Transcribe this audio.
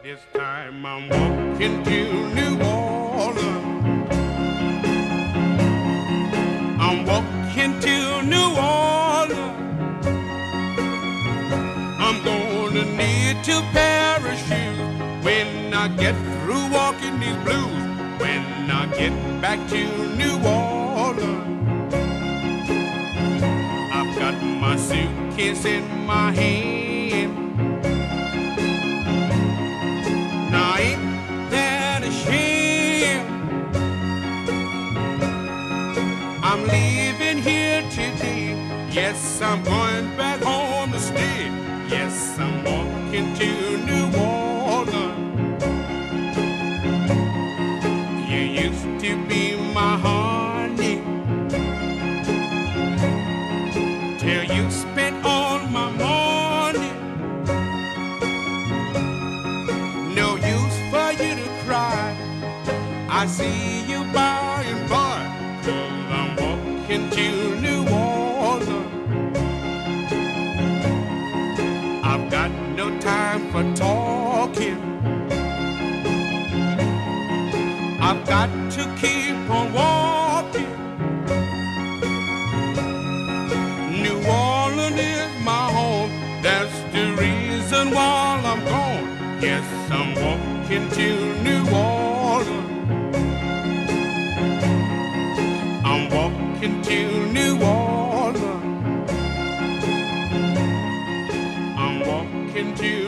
This time I'm walking to New Orleans. I'm walking to New Orleans. I'm gonna need to parachute when I get through walking these blues. When I get back to New Orleans, I've got my suitcase in my hand. Now ain't that a shame? I'm leaving here today. Yes, I'm going back home to stay. Yes, I'm walking to New Orleans. You used to be my honey till you spent all my money. No use for you to cry. I see you by and by, 'cause I'm walking to New Orleans. I've got no time for talking. I've got to keep on walking. New Orleans is my home. That's the reason why I'm gone. Yes, I'm walking to New Orleans. I'm walking to New Orleans. I'm walking to